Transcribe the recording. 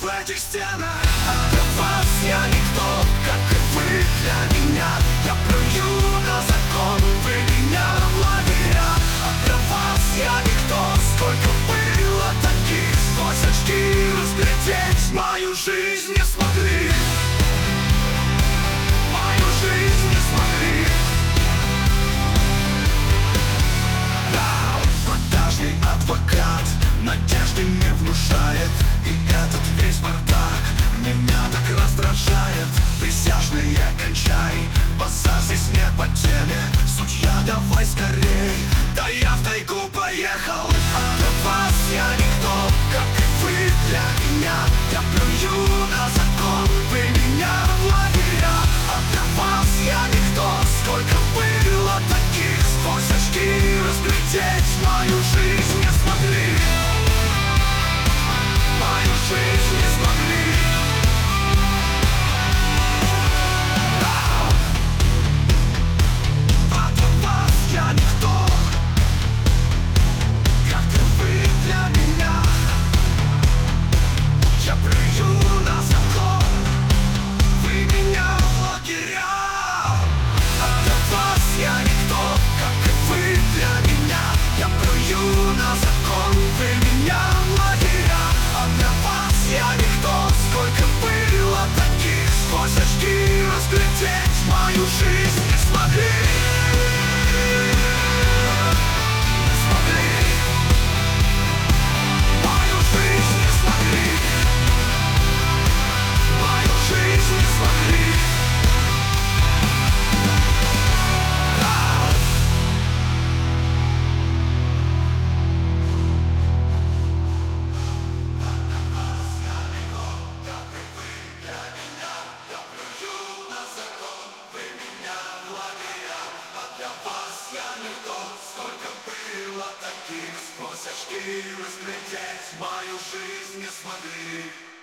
в этих стенах. А для вас я никто, как и вы для меня. Я плюю на закон, вы меня в лагеря. А для вас я никто, сколько было таких. Сквозь очки разглядеть мою жизнь не смогли. Мою жизнь не смогли. Да, продажный адвокат надежды не внушает. И этот весь бардак меня так раздражает. Присяжные, кончай, базар здесь не по теме. Судья, давай скорей, да я втайгу поехал. А для вас я никто, как и вы для меня. Я плюю на закон, вы меня в лагеря. А для вас я никто, сколько было таких. Сквозь очки разглядеть мою жизнь не смогли. Мою жизнь не смогли. А для вас я никто, как и вы для меня. Я плюю на закон, вы меня в лагеря. А для вас я никто, как и вы для меня. Я плюю на закон, вы меня в лагеря. А для вас я никто, сколько было таких. Сквозь очки разглядеть мою жизнь не смогли. Не смогли. Мою жизнь не смогли. Мою жизнь не смогли. Сколько было таких, сквозь очки разглядеть мою жизнь не смогли.